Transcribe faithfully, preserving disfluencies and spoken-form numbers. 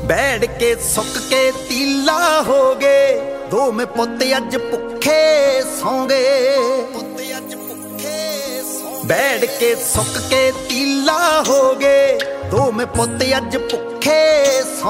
बैठ के सुक के तीला हो गए, दो में पुत अज भुखे सौ गए। बैठ के सुक के तीला हो गए, दो में पुत अज भुखे सौ